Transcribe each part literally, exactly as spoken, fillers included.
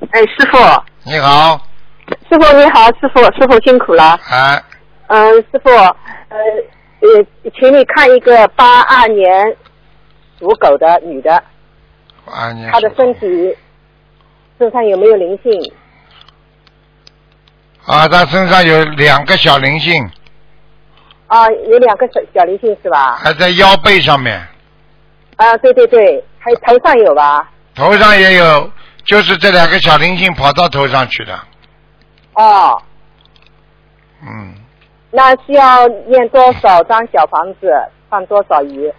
哎，师傅。 你好。 师傅你好，师傅，师傅辛苦了。 哎。 嗯，师傅，呃呃，请你看一个八二年属狗的女的， 八二年。 她的身体身上有没有灵性？ 啊，她身上有两个小灵性。 啊，有两个小小灵性是吧？ 还在腰背上面。 啊，对对对，还头上有吧？ 头上也有，就是这两个小灵性跑到头上去的。 哦。 嗯。 那需要念多少张小房子，放多少鱼？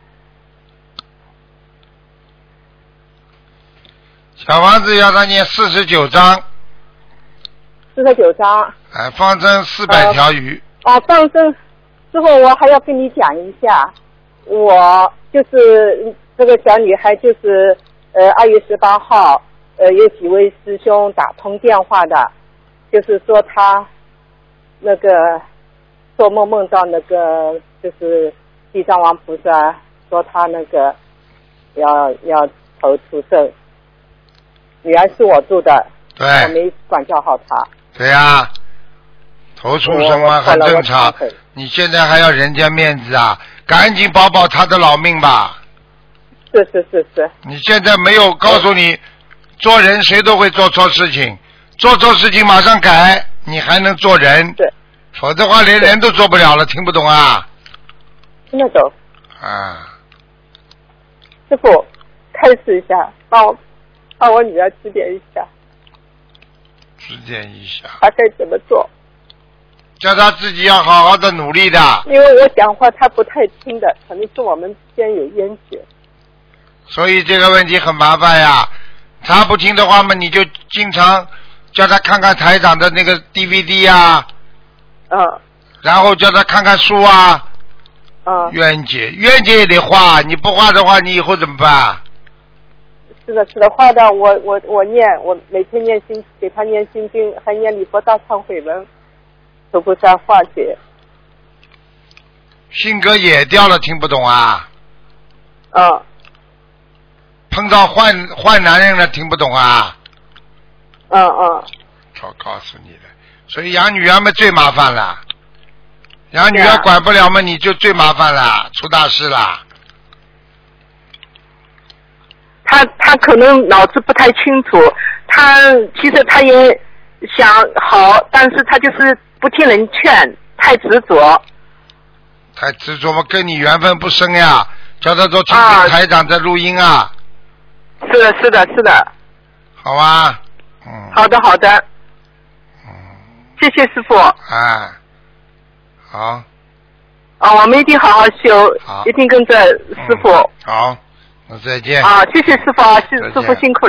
小房子要他念四十九章。 四十九章。 哎，放生四百条鱼。 哦、呃啊，放生。之后我还要跟你讲一下，我就是这个小女孩，就是呃二月十八号，呃有几位师兄打通电话的，就是说她那个做梦梦到那个就是地藏王菩萨说她那个要要投出生，女儿是我住的， 对， 我没管教好她。 对呀、啊，投出生嘛很正常。你现在还要人家面子啊？赶紧保保他的老命吧。 是是是是。 你现在没有告诉你，做人谁都会做错事情，做错事情马上改，你还能做人。 对。 否则的话连人都做不了了，听不懂啊？ 听得懂。 啊。 师傅，开始一下，帮我帮我女儿指点一下。 指点一下。 她该怎么做？ 叫他自己要好好的努力的。 因为我讲话他不太听的，可能是我们之间有冤结。 所以这个问题很麻烦呀。他不听的话嘛，你就经常叫他看看台长的那个 D V D 啊。 嗯。 然后叫他看看书啊。 嗯。 冤结，冤结也得画，你不画的话，你以后怎么办？ 是的，是的，画的我我我念，我每天念心，给他念心经，还念礼佛大忏悔文。求菩萨化解。 性格也掉了，听不懂啊？ 嗯。 碰到坏坏男人了，听不懂啊？ 嗯嗯。 我告诉你的，所以养女儿们最麻烦了。养女儿管不了嘛，你就最麻烦了，出大事了。 他他可能脑子不太清楚，他其实他也想好，但是他就是不听人劝，太执着。 太执着嘛，跟你缘分不深呀，叫他多听听台长在录音啊。 是的，是的，是的。 好吧。嗯。 好的，好的。 嗯。 谢谢师傅。 哎。好。 啊，我们一定好好修，一定跟着师傅。 嗯、好，那再见。 啊，谢谢师傅啊，师师傅辛苦了。